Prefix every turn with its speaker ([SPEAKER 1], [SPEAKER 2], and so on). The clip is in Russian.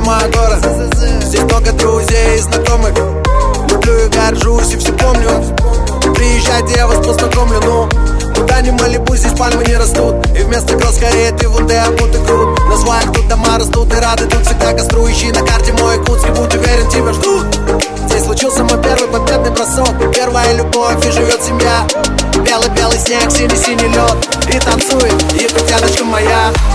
[SPEAKER 1] мой город. Здесь много друзей и знакомых. Люблю и горжусь, и все помню. Приезжайте, я вас познакомлю, ну. Куда ни Малибу, здесь пальмы не растут. И вместо гроз скорее ты вунде, а будто крут. На сваях тут дома растут и рады тут всегда костру. Ищи на карте мой Якутск, и будь уверен, тебя ждут. Здесь случился мой первый победный бросок. Первая любовь, и живет семья. Белый-белый снег, синий-синий лед. И танцует якутяночка моя.